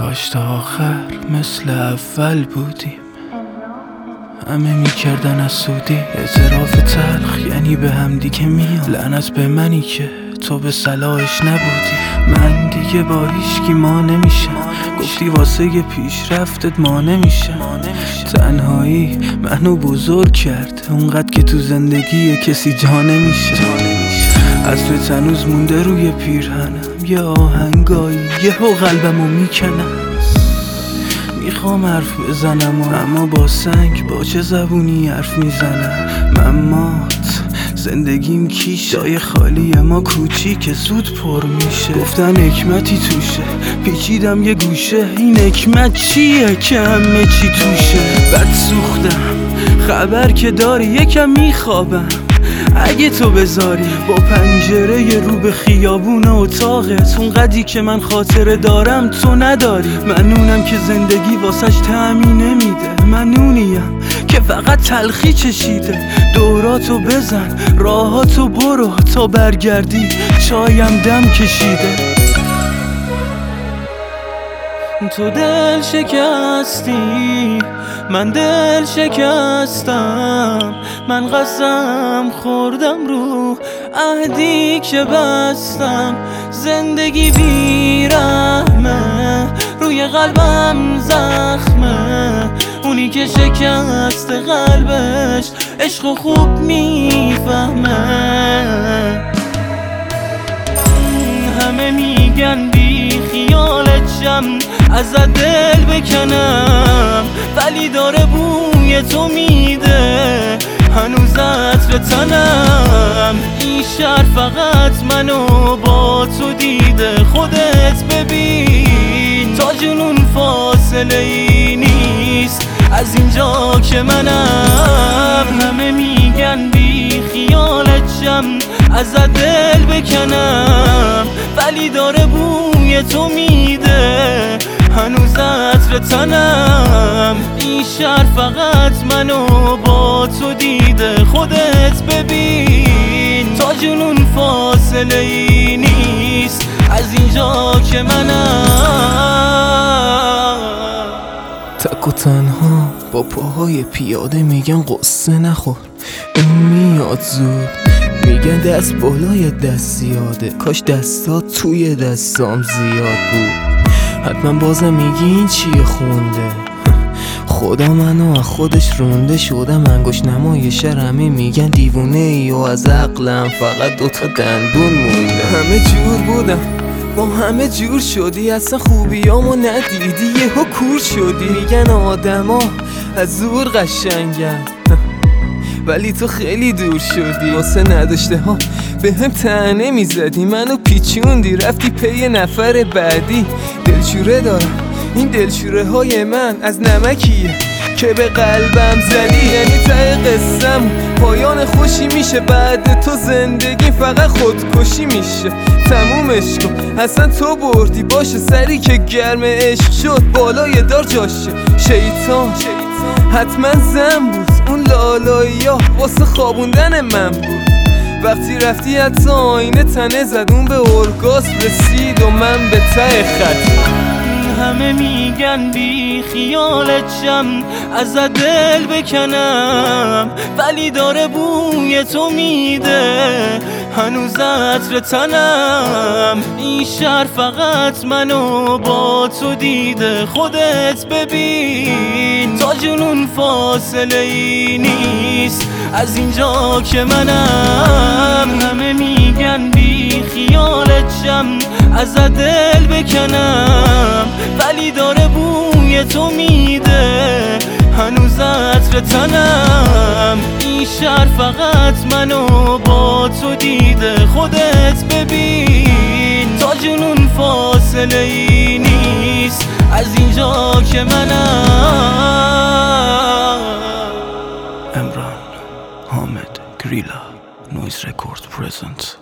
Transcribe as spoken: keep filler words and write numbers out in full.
کاش تا آخر مثل اول بودیم، همه میکردن از سودی. اعتراف تلخ یعنی به هم دیگه میاد، لعنت به منی که تو به صلاحش نبودی. من دیگه با هیچکی ما نمیشم، گفتی واسه یه پیشرفتت ما نمیشم. تنهایی منو بزرگ کرد اونقدر که تو زندگی کسی جا نمیشه. از تو تنوز مونده روی پیرهنم یه آهنگایی، یهو قلبمو میکنم. میخوام حرف بزنم اما با سنگ با چه زبونی حرف میزنم. من مات زندگیم کیشه، جای خالی ما کوچیک زود پر میشه. گفتن حکمتی توشه، پیچیدم یه گوشه. این حکمت چیه که همه چی توشه؟ بد سوختم خبر که داری یکم میخوابم. اگه تو بذاری با پنجره ی رو به خیابون اتاقت، اونقدری که من خاطره دارم تو نداری. من اونم که زندگی واسش تعمی نمیده، من اونیم که فقط تلخی چشیده. دوراتو بزن راهاتو برو تا برگردی، چایم دم کشیده. تو دل شکستی من دل شکستم، من قسم خوردم رو عهدی که بستم. زندگی بیرحمه روی قلبم زخمه، اونی که شکست قلبش عشق خوب میفهمه. همه میگن بی خیالت شم ازت دل بکنم، ولی داره بوی تو میده هنوز عطر تنم. این شهر فقط منو با تو دیده، خودت ببین تا جنون فاصله ای نیست از اینجا که منم. همه میگن بی خیالت شم ازت دل بکنم، ولی داره بوی تو میده هنوز عطر تنم. این شهر فقط منو با تو دیده، خودت ببین تا جنون فاصله ای نیست از اینجا که منم. تک و تنها با پاهای پیاده میگن قصه نخور، این میاد زود. میگن دست بالای دست زیاده، کاش دستات توی دستام زیاد بود. حتما بازم میگی این چیه خونده، خدا منو از خودش رونده. شدم انگوش نمای شرمی میگن دیوونه ای و از عقلم فقط دوتا دندون مونده. همه جور بودم با همه جور شدی، اصلا خوبیامو ندیدی یهو کور شدی. میگن آدما از زور قشنگن ولی تو خیلی دور شدی. واسه نداشته ها به هم طعنه میزدی، منو پیچوندی رفتی پی نفر بعدی. دلشوره دارم این دلشوره های من از نمکیه که به قلبم زدی. یعنی ته قصم پایان خوشی میشه، بعد تو زندگی فقط خودکشی میشه. تمومش کن اصلا تو بردی، باشه سری که گرم عشق شد بالای دار جاشه. شیطان حتما زن بود اون لالایی ها واسه خوابوندن من بود. وقتی رفتی حتی آینه تنه زد، اون به ارگاسم رسید و من به ته خط. همه میگن بی خیالت شم ازت دل بکنم، ولی داره بوی تو میده هنوز عطر تنم. این شهر فقط منو با تو دیده، خودت ببین تا جنون فاصله ای نیست از اینجا که منم. همه میگن بی خیالت شم ازت دل بکنم، ولی داره بوی تو میده هنوز عطر تنم. این شهر فقط منو با تو دیده، خودت ببین تا جنون فاصله ای نیست از اینجا که منم. امران حامد گریلا، نویز رکورد پرزنت.